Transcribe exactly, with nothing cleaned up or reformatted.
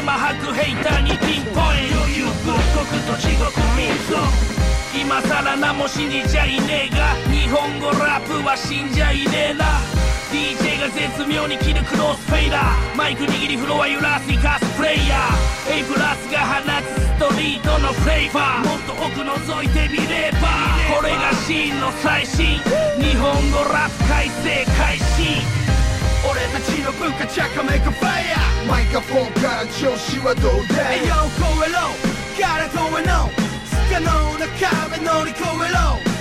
マ吐くヘイターにピンポイント。余裕仏国と地獄民族、今さら何も信じちゃいねえが、日本語ラップは死んじゃいねえな。 ディージェー が絶妙に切るクロスフェイダー、マイク握りフロア揺らすイカスプレイヤー、 A プラスが放つストリートのフレーバー、もっと奥覗いてみればこれがシーンの最新、日本語ラップ改正開始。 俺たちの文化チャカメイクファイヤー、マイクロフォンから調子はどうだい。 栄養超えろから遠えの不可能な壁乗り越えろ。